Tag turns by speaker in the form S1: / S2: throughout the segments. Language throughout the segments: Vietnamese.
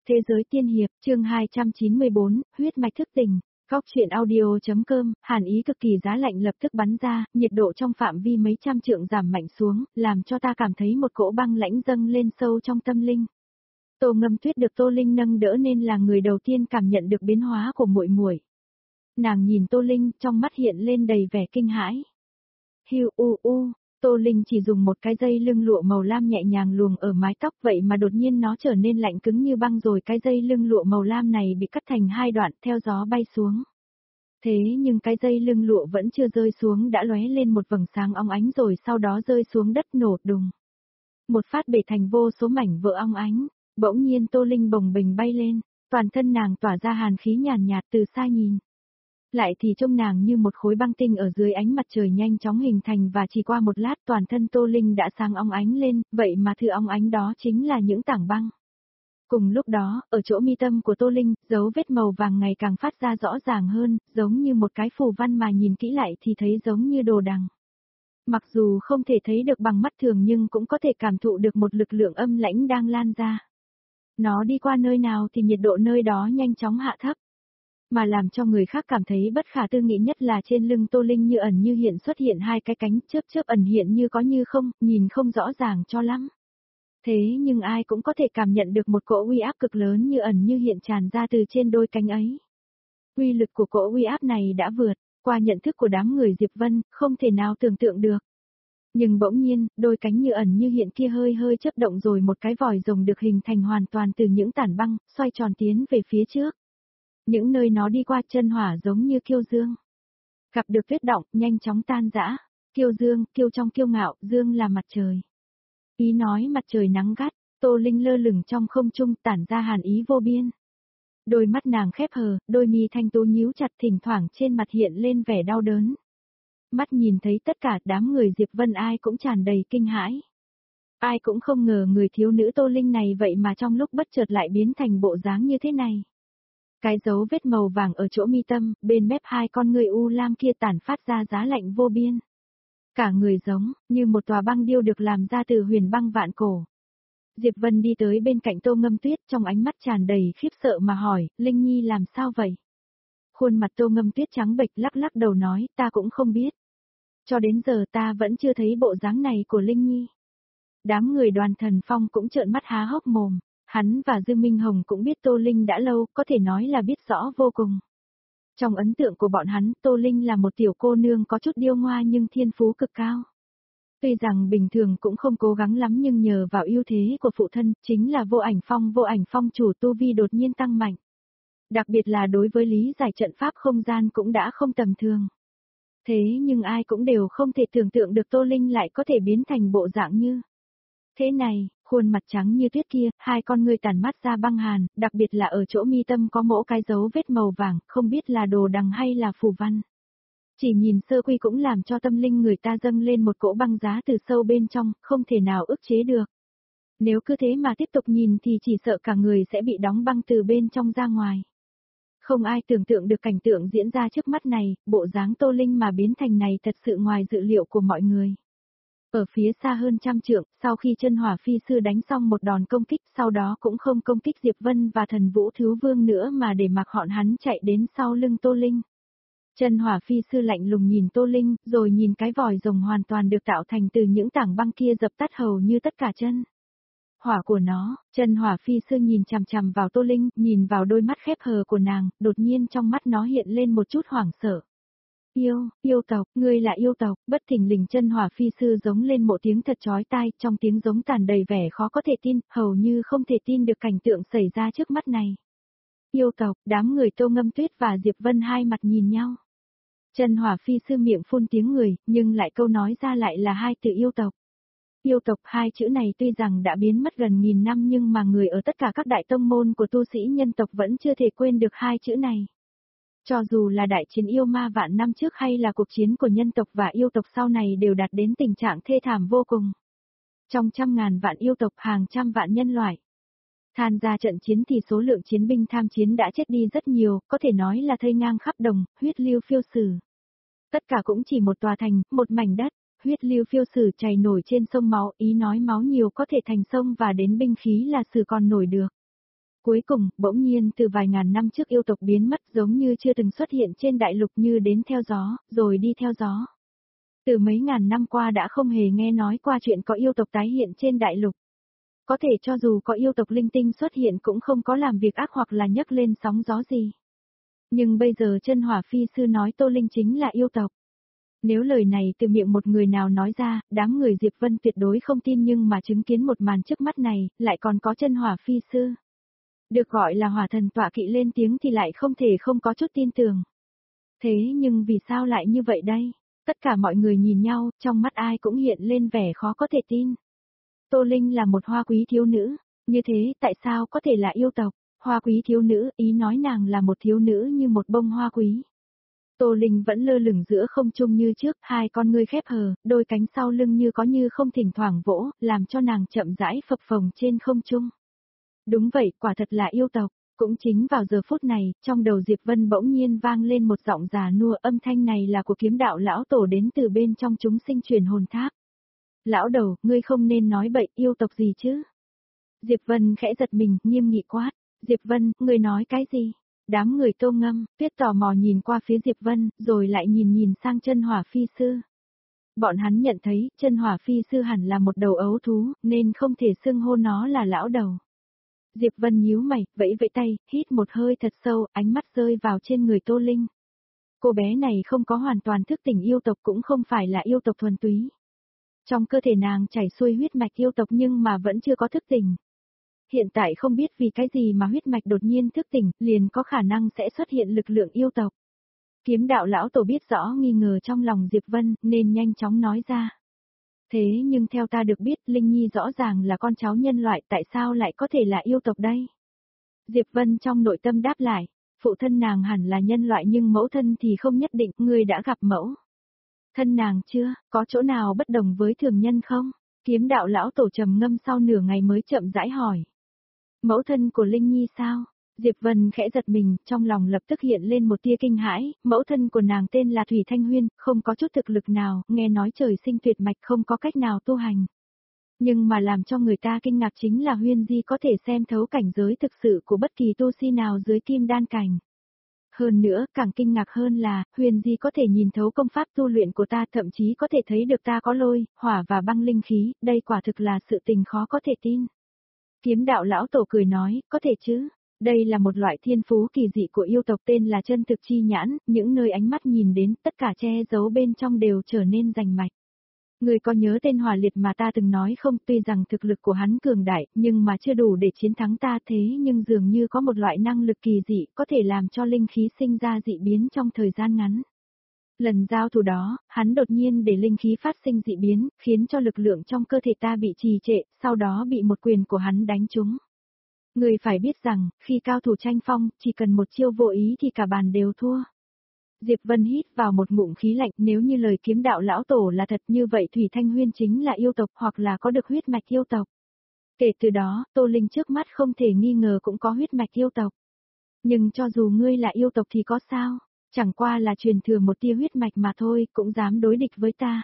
S1: Thế giới tiên hiệp, chương 294, huyết mạch thức tỉnh. Góc truyện audio.com, hàn ý cực kỳ giá lạnh lập tức bắn ra, nhiệt độ trong phạm vi mấy trăm trượng giảm mạnh xuống, làm cho ta cảm thấy một cỗ băng lãnh dâng lên sâu trong tâm linh. Tô Ngâm Tuyết được Tô Linh nâng đỡ nên là người đầu tiên cảm nhận được biến hóa của muội muội. Nàng nhìn Tô Linh, trong mắt hiện lên đầy vẻ kinh hãi. Hiu u u. Tô Linh chỉ dùng một cái dây lưng lụa màu lam nhẹ nhàng luồng ở mái tóc, vậy mà đột nhiên nó trở nên lạnh cứng như băng, rồi cái dây lưng lụa màu lam này bị cắt thành hai đoạn theo gió bay xuống. Thế nhưng cái dây lưng lụa vẫn chưa rơi xuống đã lóe lên một vầng sáng óng ánh rồi sau đó rơi xuống đất nổ đùng. Một phát bể thành vô số mảnh vỡ óng ánh, bỗng nhiên Tô Linh bồng bềnh bay lên, toàn thân nàng tỏa ra hàn khí nhàn nhạt từ xa nhìn. Lại thì trông nàng như một khối băng tinh ở dưới ánh mặt trời nhanh chóng hình thành và chỉ qua một lát toàn thân Tô Linh đã sáng óng ánh lên, vậy mà thứ óng ánh đó chính là những tảng băng. Cùng lúc đó, ở chỗ mi tâm của Tô Linh, dấu vết màu vàng ngày càng phát ra rõ ràng hơn, giống như một cái phù văn mà nhìn kỹ lại thì thấy giống như đồ đằng. Mặc dù không thể thấy được bằng mắt thường nhưng cũng có thể cảm thụ được một lực lượng âm lãnh đang lan ra. Nó đi qua nơi nào thì nhiệt độ nơi đó nhanh chóng hạ thấp. Mà làm cho người khác cảm thấy bất khả tư nghị nhất là trên lưng Tô Linh như ẩn như hiện xuất hiện hai cái cánh chớp chớp ẩn hiện như có như không, nhìn không rõ ràng cho lắm. Thế nhưng ai cũng có thể cảm nhận được một cỗ uy áp cực lớn như ẩn như hiện tràn ra từ trên đôi cánh ấy. Uy lực của cỗ uy áp này đã vượt qua nhận thức của đám người Diệp Vân, không thể nào tưởng tượng được. Nhưng bỗng nhiên, đôi cánh như ẩn như hiện kia hơi hơi chớp động rồi một cái vòi rồng được hình thành hoàn toàn từ những tản băng, xoay tròn tiến về phía trước. Những nơi nó đi qua chân hỏa giống như kiêu dương. Gặp được tuyết động, nhanh chóng tan rã. Kiêu dương, kiêu trong kiêu ngạo, dương là mặt trời. Ý nói mặt trời nắng gắt, Tô Linh lơ lửng trong không trung tản ra hàn ý vô biên. Đôi mắt nàng khép hờ, đôi mi thanh tú nhíu chặt, thỉnh thoảng trên mặt hiện lên vẻ đau đớn. Mắt nhìn thấy tất cả đám người Diệp Vân ai cũng tràn đầy kinh hãi. Ai cũng không ngờ người thiếu nữ Tô Linh này vậy mà trong lúc bất chợt lại biến thành bộ dáng như thế này. Cái dấu vết màu vàng ở chỗ mi tâm, bên mép hai con người u lam kia tản phát ra giá lạnh vô biên. Cả người giống như một tòa băng điêu được làm ra từ huyền băng vạn cổ. Diệp Vân đi tới bên cạnh Tô Ngâm Tuyết, trong ánh mắt tràn đầy khiếp sợ mà hỏi, Linh Nhi làm sao vậy? Khuôn mặt Tô Ngâm Tuyết trắng bệch lắc lắc đầu nói, ta cũng không biết. Cho đến giờ ta vẫn chưa thấy bộ dáng này của Linh Nhi. Đám người Đoàn Thần Phong cũng trợn mắt há hốc mồm. Hắn và Dư Minh Hồng cũng biết Tô Linh đã lâu, có thể nói là biết rõ vô cùng. Trong ấn tượng của bọn hắn, Tô Linh là một tiểu cô nương có chút điêu ngoa nhưng thiên phú cực cao. Tuy rằng bình thường cũng không cố gắng lắm nhưng nhờ vào ưu thế của phụ thân, chính là vô ảnh phong chủ tu vi đột nhiên tăng mạnh. Đặc biệt là đối với lý giải trận pháp không gian cũng đã không tầm thường. Thế nhưng ai cũng đều không thể tưởng tượng được Tô Linh lại có thể biến thành bộ dạng như thế này. Khuôn mặt trắng như tuyết kia, hai con ngươi tản mắt ra băng hàn, đặc biệt là ở chỗ mi tâm có mỗ cái dấu vết màu vàng, không biết là đồ đằng hay là phù văn. Chỉ nhìn sơ quy cũng làm cho tâm linh người ta dâng lên một cỗ băng giá từ sâu bên trong, không thể nào ức chế được. Nếu cứ thế mà tiếp tục nhìn thì chỉ sợ cả người sẽ bị đóng băng từ bên trong ra ngoài. Không ai tưởng tượng được cảnh tượng diễn ra trước mắt này, bộ dáng Tô Linh mà biến thành này thật sự ngoài dự liệu của mọi người. Ở phía xa hơn trăm trượng, sau khi chân hỏa phi sư đánh xong một đòn công kích, sau đó cũng không công kích Diệp Vân và thần vũ thiếu vương nữa mà để mặc họ hắn chạy đến sau lưng Tô Linh. Chân hỏa phi sư lạnh lùng nhìn Tô Linh, rồi nhìn cái vòi rồng hoàn toàn được tạo thành từ những tảng băng kia dập tắt hầu như tất cả chân hỏa của nó. Chân hỏa phi sư nhìn chằm chằm vào Tô Linh, nhìn vào đôi mắt khép hờ của nàng, đột nhiên trong mắt nó hiện lên một chút hoảng sợ. Yêu tộc, ngươi là yêu tộc. Bất thình lình chân hỏa phi sư giống lên một tiếng thật chói tai, trong tiếng giống tàn đầy vẻ khó có thể tin, hầu như không thể tin được cảnh tượng xảy ra trước mắt này. Yêu tộc, đám người Tô Ngâm Tuyết và Diệp Vân hai mặt nhìn nhau. Chân hỏa phi sư miệng phun tiếng người, nhưng lại câu nói ra lại là hai từ yêu tộc. Yêu tộc, hai chữ này tuy rằng đã biến mất gần nghìn năm nhưng mà người ở tất cả các đại tông môn của tu sĩ nhân tộc vẫn chưa thể quên được hai chữ này. Cho dù là đại chiến yêu ma vạn năm trước hay là cuộc chiến của nhân tộc và yêu tộc sau này đều đạt đến tình trạng thê thảm vô cùng. Trong trăm ngàn vạn yêu tộc, hàng trăm vạn nhân loại tham gia trận chiến thì số lượng chiến binh tham chiến đã chết đi rất nhiều, có thể nói là thây ngang khắp đồng, huyết lưu phiêu sử. Tất cả cũng chỉ một tòa thành, một mảnh đất, huyết lưu phiêu sử chảy nổi trên sông máu, ý nói máu nhiều có thể thành sông và đến binh khí là sử còn nổi được. Cuối cùng, bỗng nhiên từ vài ngàn năm trước yêu tộc biến mất giống như chưa từng xuất hiện trên đại lục như đến theo gió, rồi đi theo gió. Từ mấy ngàn năm qua đã không hề nghe nói qua chuyện có yêu tộc tái hiện trên đại lục. Có thể cho dù có yêu tộc linh tinh xuất hiện cũng không có làm việc ác hoặc là nhấc lên sóng gió gì. Nhưng bây giờ chân hỏa phi sư nói Tô Linh chính là yêu tộc. Nếu lời này từ miệng một người nào nói ra, đám người Diệp Vân tuyệt đối không tin nhưng mà chứng kiến một màn trước mắt này, lại còn có chân hỏa phi sư. Được gọi là hỏa thần tọa kỵ lên tiếng thì lại không thể không có chút tin tưởng. Thế nhưng vì sao lại như vậy đây? Tất cả mọi người nhìn nhau, trong mắt ai cũng hiện lên vẻ khó có thể tin. Tô Linh là một hoa quý thiếu nữ, như thế tại sao có thể là yêu tộc? Hoa quý thiếu nữ, ý nói nàng là một thiếu nữ như một bông hoa quý. Tô Linh vẫn lơ lửng giữa không trung như trước, hai con ngươi khép hờ, đôi cánh sau lưng như có như không thỉnh thoảng vỗ, làm cho nàng chậm rãi phập phồng trên không trung. Đúng vậy, quả thật là yêu tộc. Cũng chính vào giờ phút này, trong đầu Diệp Vân bỗng nhiên vang lên một giọng già nua, âm thanh này là của kiếm đạo lão tổ đến từ bên trong chúng sinh truyền hồn tháp. Lão đầu, ngươi không nên nói bậy, yêu tộc gì chứ? Diệp Vân khẽ giật mình, nghiêm nghị quát. Diệp Vân, ngươi nói cái gì? Đám người Tô Ngâm, Tuyết tò mò nhìn qua phía Diệp Vân, rồi lại nhìn sang chân hỏa phi sư. Bọn hắn nhận thấy, chân hỏa phi sư hẳn là một đầu ấu thú, nên không thể xưng hô nó là lão đầu. Diệp Vân nhíu mày, vẫy vẫy tay, hít một hơi thật sâu, ánh mắt rơi vào trên người Tô Linh. Cô bé này không có hoàn toàn thức tỉnh yêu tộc cũng không phải là yêu tộc thuần túy. Trong cơ thể nàng chảy xuôi huyết mạch yêu tộc nhưng mà vẫn chưa có thức tỉnh. Hiện tại không biết vì cái gì mà huyết mạch đột nhiên thức tỉnh, liền có khả năng sẽ xuất hiện lực lượng yêu tộc. Kiếm đạo lão tổ biết rõ nghi ngờ trong lòng Diệp Vân, nên nhanh chóng nói ra. Thế nhưng theo ta được biết, Linh Nhi rõ ràng là con cháu nhân loại, tại sao lại có thể là yêu tộc đây? Diệp Vân trong nội tâm đáp lại, phụ thân nàng hẳn là nhân loại nhưng mẫu thân thì không nhất định, ngươi đã gặp mẫu thân nàng chưa, có chỗ nào bất đồng với thường nhân không? Kiếm đạo lão tổ trầm ngâm sau nửa ngày mới chậm rãi hỏi. Mẫu thân của Linh Nhi sao? Diệp Vân khẽ giật mình, trong lòng lập tức hiện lên một tia kinh hãi, mẫu thân của nàng tên là Thủy Thanh Huyên, không có chút thực lực nào, nghe nói trời sinh tuyệt mạch không có cách nào tu hành. Nhưng mà làm cho người ta kinh ngạc chính là Huyên Di có thể xem thấu cảnh giới thực sự của bất kỳ tu sĩ nào dưới kim đan cảnh. Hơn nữa, càng kinh ngạc hơn là, Huyền Di có thể nhìn thấu công pháp tu luyện của ta, thậm chí có thể thấy được ta có lôi, hỏa và băng linh khí, đây quả thực là sự tình khó có thể tin. Kiếm đạo lão tổ cười nói, có thể chứ, đây là một loại thiên phú kỳ dị của yêu tộc tên là chân thực chi nhãn, những nơi ánh mắt nhìn đến, tất cả che giấu bên trong đều trở nên rành mạch. Người có nhớ tên Hỏa Liệt mà ta từng nói không, tuy rằng thực lực của hắn cường đại, nhưng mà chưa đủ để chiến thắng ta, thế nhưng dường như có một loại năng lực kỳ dị, có thể làm cho linh khí sinh ra dị biến trong thời gian ngắn. Lần giao thủ đó, hắn đột nhiên để linh khí phát sinh dị biến, khiến cho lực lượng trong cơ thể ta bị trì trệ, sau đó bị một quyền của hắn đánh trúng. Người phải biết rằng, khi cao thủ tranh phong, chỉ cần một chiêu vô ý thì cả bàn đều thua. Diệp Vân hít vào một ngụm khí lạnh, nếu như lời kiếm đạo lão tổ là thật như vậy Thủy Thanh Huyên chính là yêu tộc hoặc là có được huyết mạch yêu tộc. Kể từ đó, Tô Linh trước mắt không thể nghi ngờ cũng có huyết mạch yêu tộc. Nhưng cho dù ngươi là yêu tộc thì có sao? Chẳng qua là truyền thừa một tia huyết mạch mà thôi, cũng dám đối địch với ta.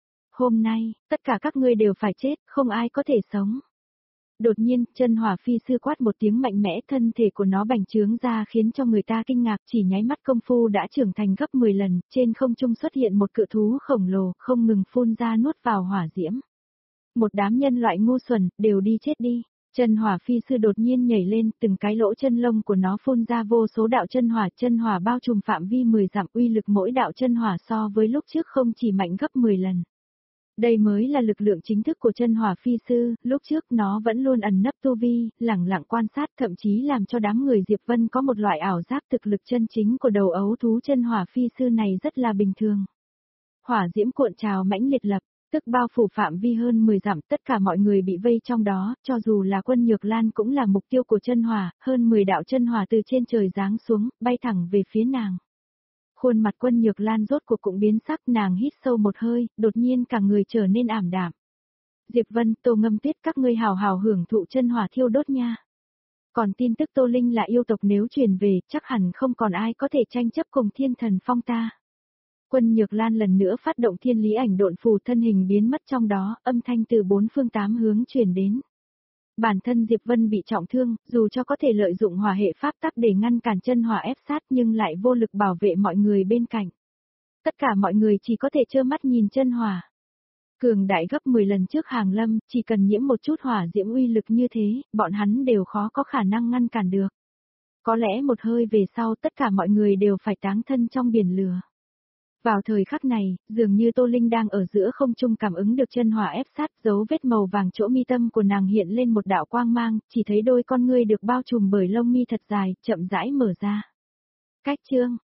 S1: Hôm nay, tất cả các ngươi đều phải chết, không ai có thể sống. Đột nhiên, chân hỏa phi sư quát một tiếng mạnh mẽ, thân thể của nó bành trướng ra khiến cho người ta kinh ngạc, chỉ nháy mắt công phu đã trưởng thành gấp 10 lần, trên không trung xuất hiện một cự thú khổng lồ, không ngừng phun ra nuốt vào hỏa diễm. Một đám nhân loại ngu xuẩn, đều đi chết đi. Chân hỏa phi sư đột nhiên nhảy lên, từng cái lỗ chân lông của nó phun ra vô số đạo chân hỏa bao trùm phạm vi 10 dặm, uy lực mỗi đạo chân hỏa so với lúc trước không chỉ mạnh gấp 10 lần. Đây mới là lực lượng chính thức của chân hỏa phi sư, lúc trước nó vẫn luôn ẩn nấp tu vi, lẳng lặng quan sát thậm chí làm cho đám người Diệp Vân có một loại ảo giác thực lực chân chính của đầu ấu thú chân hỏa phi sư này rất là bình thường. Hỏa diễm cuộn trào mãnh liệt lập, tức bao phủ phạm vi hơn 10 dặm, tất cả mọi người bị vây trong đó, cho dù là Quân Nhược Lan cũng là mục tiêu của chân hỏa, hơn 10 đạo chân hỏa từ trên trời giáng xuống, bay thẳng về phía nàng. Khuôn mặt Quân Nhược Lan rốt cuộc cũng biến sắc, nàng hít sâu một hơi, đột nhiên cả người trở nên ảm đạm. Diệp Vân, Tô Ngâm Tuyết, các ngươi hào hào hưởng thụ chân hỏa thiêu đốt nha. Còn tin tức Tô Linh là yêu tộc nếu truyền về, chắc hẳn không còn ai có thể tranh chấp cùng Thiên Thần Phong ta. Quân Nhược Lan lần nữa phát động thiên lý ảnh độn phù, thân hình biến mất trong đó, âm thanh từ bốn phương tám hướng truyền đến. Bản thân Diệp Vân bị trọng thương, dù cho có thể lợi dụng hỏa hệ pháp tắc để ngăn cản chân hỏa ép sát nhưng lại vô lực bảo vệ mọi người bên cạnh. Tất cả mọi người chỉ có thể trơ mắt nhìn chân hỏa. Cường đại gấp 10 lần trước Hàng Lâm, chỉ cần nhiễm một chút hỏa diễm uy lực như thế, bọn hắn đều khó có khả năng ngăn cản được. Có lẽ một hơi về sau tất cả mọi người đều phải táng thân trong biển lửa. Vào thời khắc này, dường như Tô Linh đang ở giữa không trung cảm ứng được chân hỏa ép sát, dấu vết màu vàng chỗ mi tâm của nàng hiện lên một đạo quang mang, chỉ thấy đôi con ngươi được bao trùm bởi lông mi thật dài, chậm rãi mở ra. Cách chương